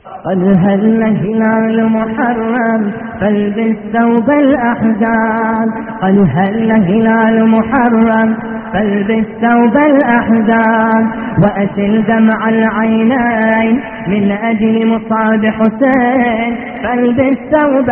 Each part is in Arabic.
قد هل هلال محرم فالبس ثوب الأحزان. قد هل هلال محرم فالبس ثوب الأحزان. وأسل دمع العينين من أجل مصاب حسين فالبس ثوب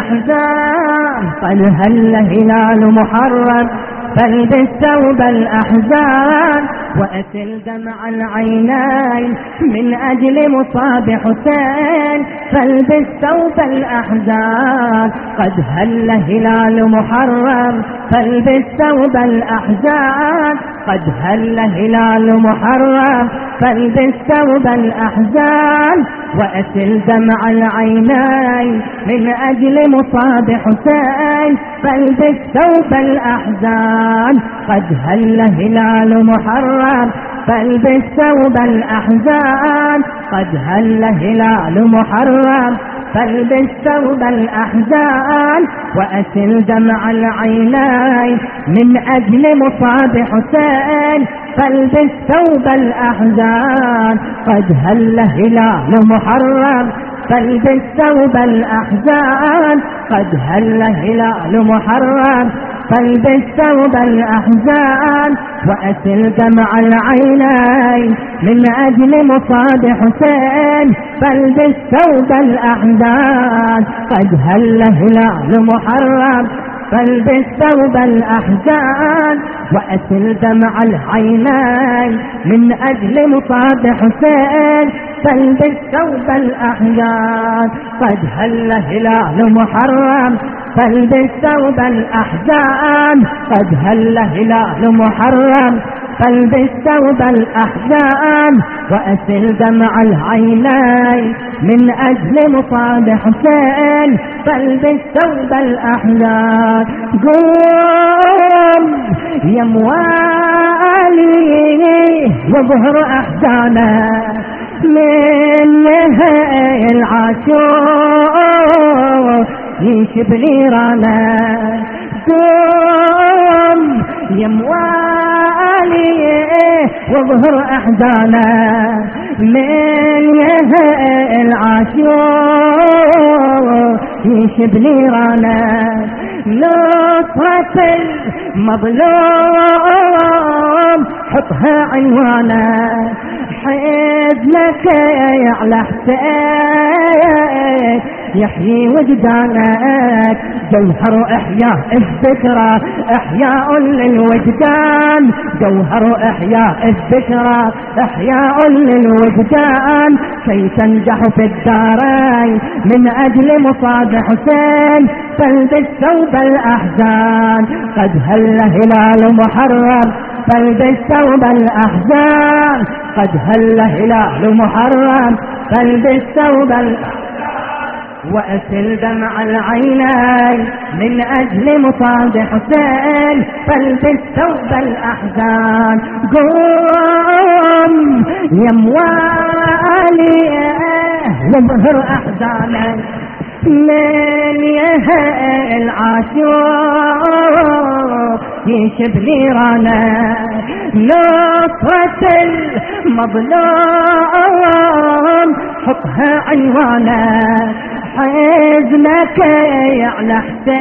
الأحزان. قد هل هلال محرم فالبس ثوب الأحزان. وأسل دمع العينين من أجل مصاب حسين فالبس ثوب الأحزان. قد هل هلال محرم فالبس ثوب الأحزان. قد هل هلال محرم فالبس ثوب الأحزان. وأسل دمع العينين من أجل مصاب حسين فالبس ثوب الأحزان. قد هل هلال محرم فالبس ثوب الأحزان. قد هل هلال محرم فالبس ثوب الأحزان. وأسل دمع العينين من أجل مصاب حسين فالبس ثوب الأحزان. قد هل هلال محرم فالبس ثوب الأحزان. قد هل هلال محرم فالبس ثوب الأحزان. وأسل دمع العينين من أجل مصاب حسين فالبس ثوب الأحزان. قد هل هلال محرم فالبس ثوب الأحزان. وأسل دمع العينين من أجل مصاب حسين فالبس ثوب الأحزان. قد هل هلال محرم فالبس ثوب الأحزان. قد هل هلال محرم فالبس ثوب الأحزان. وأسل دمع العينين من أجل مصاب حسين فالبس ثوب الأحزان. قوم يا موالي واظهر أحزانه من نهاية العاشور يشب نيرانه. قوم يا موالي واظهر أحزانه من نهاية العاشور يشب نيرانه. نصرة المظلوم حطها عنوانه حزنك على حسين يحيي وجدانك. جوهر إحياء الذكرى إحياء للوجدان. جوهر إحياء الذكرى إحياء للوجدان. كي تنجح في الدارين من أجل مصاب حسين فالبس ثوب الأحزان. قد هل هلال محرم فالبس ثوب الأحزان. قد هل هلال محرم فالبس ثوب الأحزان. وأسل دمع العينين من أجل مصاب حسين فالبس ثوب الأحزان. قوم يا موالي واظهر أحزانك من يهاء العاشور يشب نيرانه. نصرة المظلوم حطها عنوانه حزنك على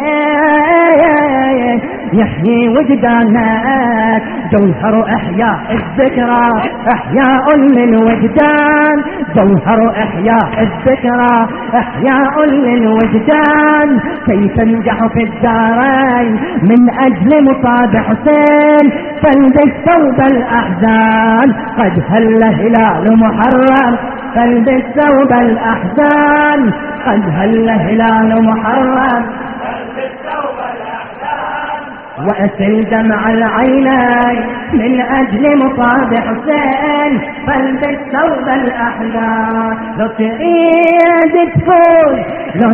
حسين يحيي وجدانك. جوهر إحياء الذكرى إحياء للوجدان. جوهر إحياء الذكرى إحياء للوجدان. كي تنجح في الدارين من أجل مصاب حسين فالبس ثوب الأحزان. قد هل هلال محرم فالبس ثوب الأحزان. قد هل هلال محرم فالبس ثوب الأحزان. وأسل دمع العينين من أجل مصاب حسين فالبس ثوب الأحزان. لو تريد تفوز لو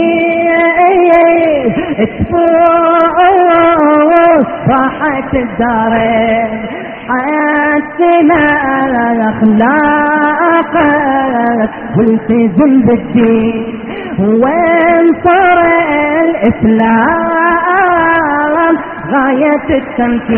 تريد تفوز راحة الدارين حسنا أخلاقك والتزم بالدين وانصر الإسلام غاية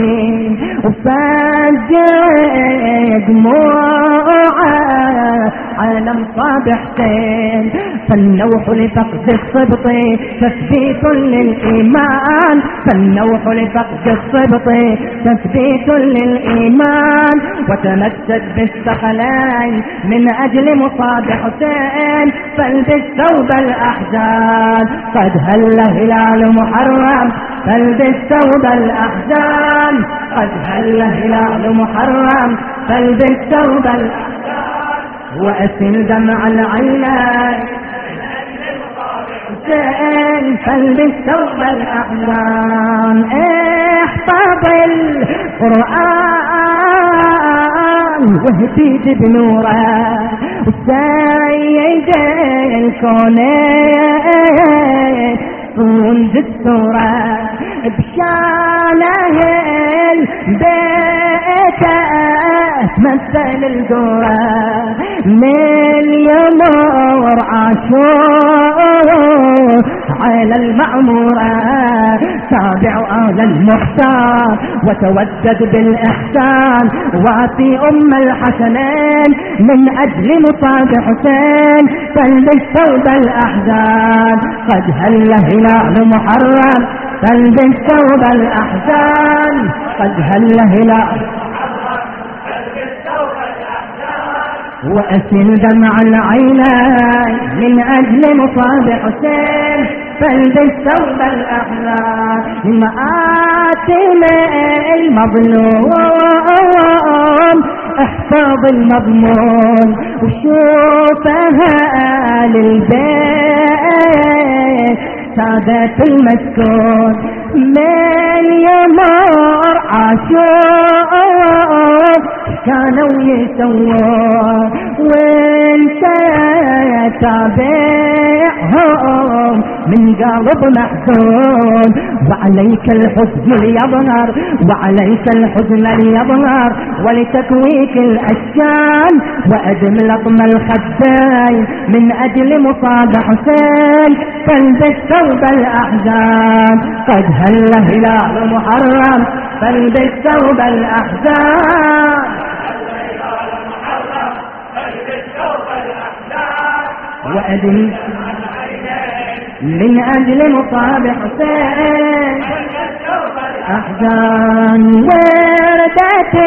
التمكين. وفجر دموعك على مصاب حسين. فالنوح لفقد الصبط تثبيت للإيمان، فالنوح لفقد الصبط تثبيت للإيمان. وتمسك بالثقلين من أجل مصاب حسين، فالبس ثوب الأحزان قد هل هلال محرم، فالبس ثوب الأحزان قد هل هلال محرم، فالبس ثوب الأحزان وأسل دمع العينين حسين، فالبس ثوب الأحزان. احفظ القرآن واهتدي بنوره، سيد الكونين صون دستوره، بشانه البيت مثل الدوره، من يمر عاشور على المعمورة، تابع آل المختار وتودد بالإحسان، واتي أم الحسنين من أجل مصاب حسين، فالبس ثوب الأحزان قد هل هلال محرم، فالبس ثوب الأحزان قد هل هلال وأسل دمع العينين من أجل مصاب حسين، فالبس ثوب الأحزان. مآتم المظلوم احفظ المضمون، وشوفها للبيت سادة المسكون، من يمر عاشور كانوا يسوون، وانت تابعهم من قلب محزون، وعليك الحزن ليظهر، وعليك الحزن ليظهر، ولتكويك الأشجان وأدم لطم الخدين من أجل مصاب حسين، فالبس ثوب الأحزان قد هل هلال محرم، فالبس ثوب الأحزان وأدم من أجل مصاب حسين أحزان. وردت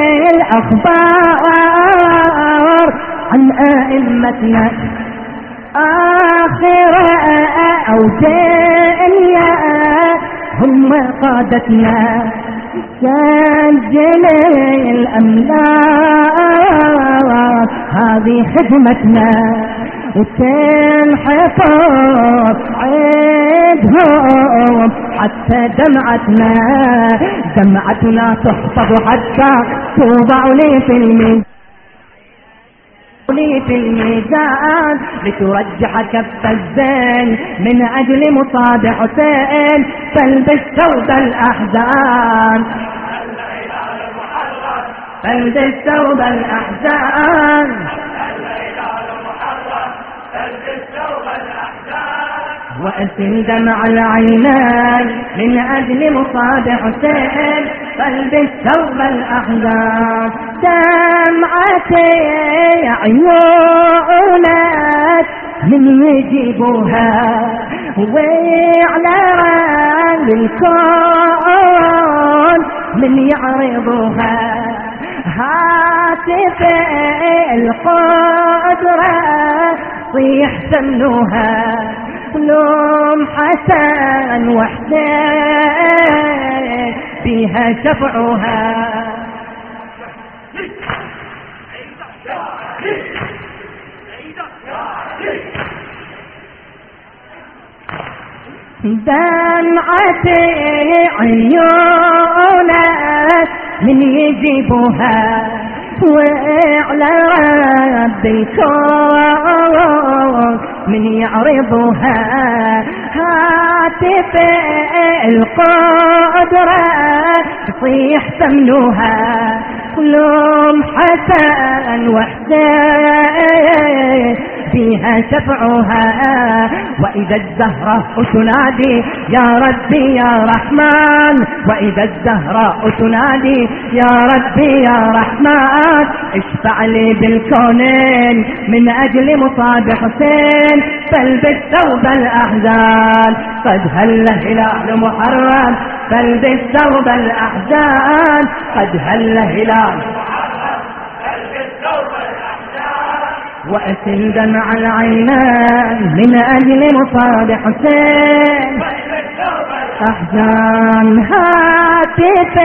الأخبار عن أئمتنا آخر أوجاعنا، هم قادتنا سجل الأملاك، هذه خدمتنا وتنحفظ عيدهم حتى دمعتنا تحفظ حتى توضع لي في الميزان لترجح كف الزين من أجل مصاب حسين، فالبس ثوب الأحزان فالبس ثوب الأحزان وأسل دمع العينين من أجل مصاب حسين، فالبس ثوب الأحزان. دمعتي عيونك من يجيبوها، وعلى الكون من يعرضوها، هاتف القدرة صيح سمنوها، لوم حسن وحسين فيها شفعها. دمعتي عيونك من يجيبوها، وعلى رب الكون من يعرضها، هاتف القدرة صيح ثمنها، لوم حسن وحسين فيها شفعها. وإذا الزهراء تنادي يا ربي يا رحمن، وإذا الزهراء تنادي يا ربي يا رحمن، اشفع لي بالكونين من أجل مصاب حسين، فالبس ثوب الأحزان قد هل هلال محرم، فالبس ثوب الأحزان قد هل هلال وأسل دمع العينان من أجل مصاب حسين. أحزان هاتف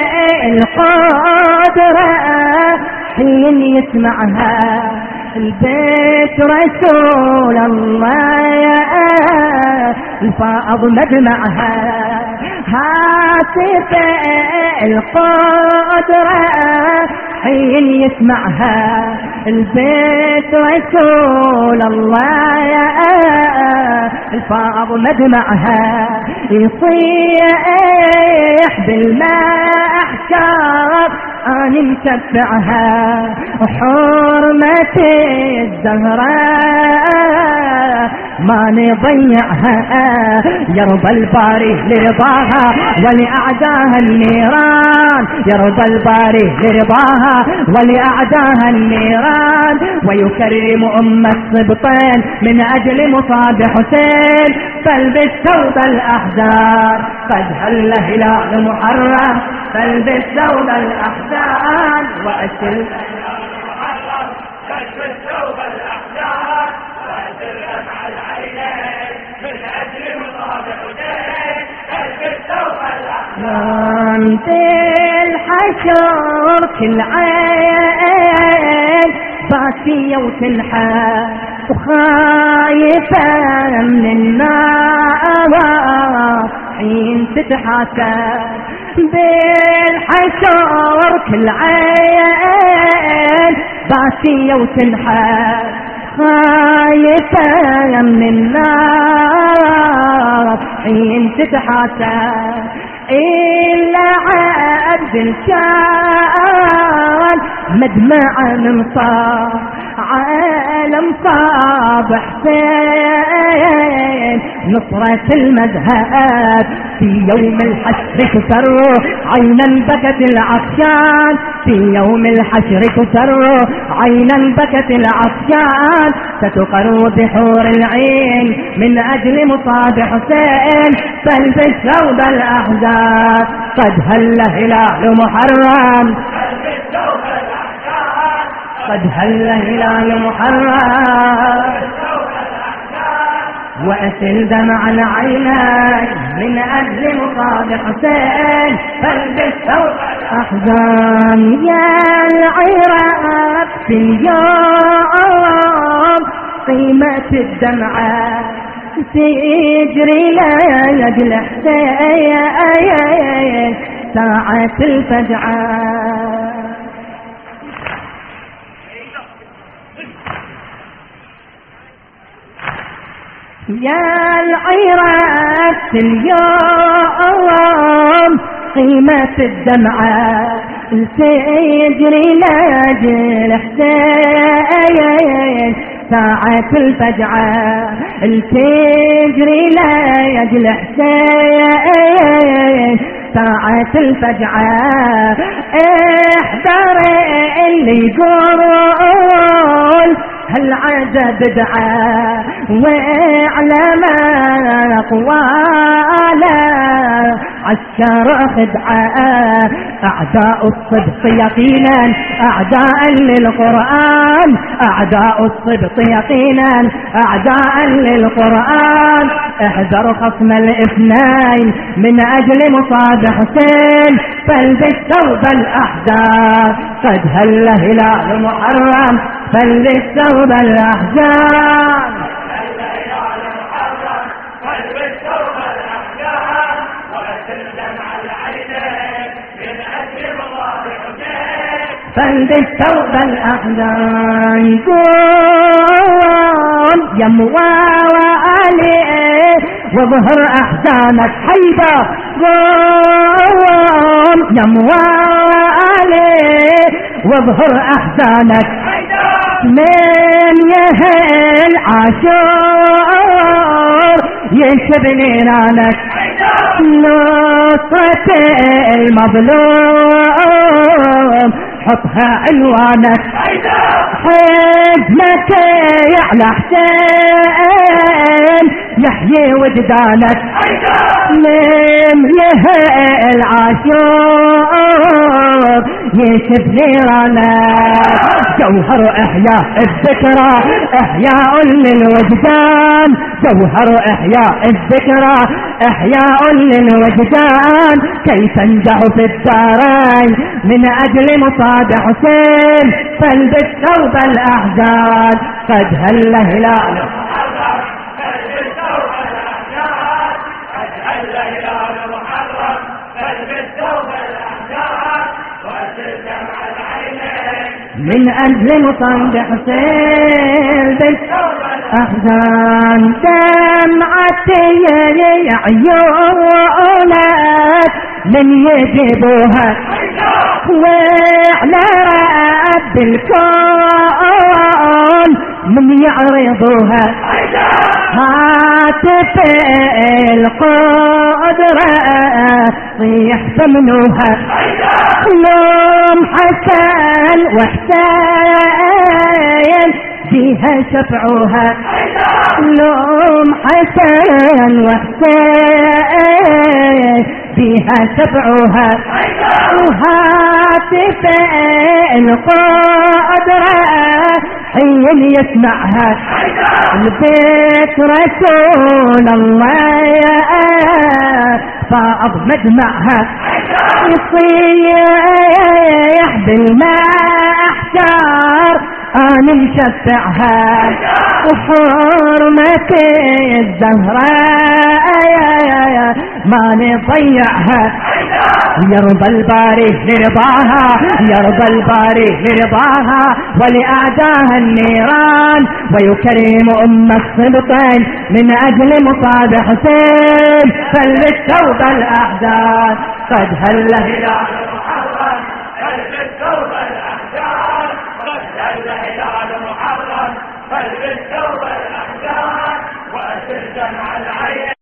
القدرة حين يسمعها البيت رسول الله الفاض مدمعها. هاتف القدرة حين يسمعها البيت رسول الله الفاض مدمعها. يصيح بالماء احشار أنا مشفعها، وحرمة الزهراء ما نضيعها. يرضى الباري لرضاها ولأعداها النيران، يرضى الباري لرضاها ولأعداها النيران، ويكرم أم السبطين من أجل مصاب حسين، فالبس ثوب الأحزان قد هل هلال محرم، فالبس ثوب الأحزان وأسل أنت الحشر كل عين باكية وتنحى وخايفة من النار حين تتحاسب بالحشر كل عين باكية وتنحى خايفة من النار حين تتحاسب. إلا عبد كان مدمع من صار عالم صاب حسين، نصرة المذهب في يوم الحشر تسر عينا بكت العطشان، في يوم الحشر تسر عينا بكت العطشان، ستقر بحور العين من أجل مصاب حسين، فالبس ثوب الأحزان قد هل هلال محرم، قد هل هلال محرم وأسل دمع العينين من أجل مصاب حسين، فالبس ثوب الأحزان. يا العراق في اليوم قيمة الدمعة تجري لأجل حسين ساعة الفجعة. يا العراق اليوم قيمة الدمعة تجري لأجل حسين ساعة الفجعة، تجري لأجل حسين ساعة الفجعة. احذر اللي يقول هالعزة بدعة واعلم أقواله عسكر خدعة، أعداء الصدق يقينا أعداء للقرآن، أعداء الصدق يقينا أعداء للقرآن. احذر خصم الاثنين من أجل مصاب حسين، فالبس ثوب الأحزان قد هل هلال محرم، فالبس ثوب الأحزان فالبس ثوب الأحزان. قوم يا موالي وظهر أحزانك حيدة، قوم يا موالي وظهر أحزانك من يهل العاشور ينشب نيرانك نصرة المظلوم حطها عنوانك حزنك يعلى حسين يحيي وجدانك مملئ العاشور يشب نيرانك جوهر إحياء الذكرى إحياء للوجدان جوهر إحياء الذكرى إحياء للوجدان كي تنجح في الدارين من أجل مصاد حسين فالبس ثوب الأحزان قد هل هلال من أجل مصاد حسين بالأحزان دمعتي عيونك من يجيبوها وعلى رب الكون من يعرضوها هاتف القدرة صيح ثمنوها لوم حسن وحسين فيها شفعوها لوم حسن وحسين فيها شفعوها وهاتف القدرة حين يسمعها البيت رسول الله فاض مجمعها يصيح بالمحشر أنا مشفعها وحرمة الزهراء ما نضيعها يرضى الباري لرضاها يرضى الباري لرضاها ولأعداها النيران ويكرم أم الصبطين من أجل مصاب حسين فلت ثوب الأحزان قد هل هلال محرم فلت ثوب الأحزان قد هل هلال محرم فلت ثوب الأحزان وأسر دمع العين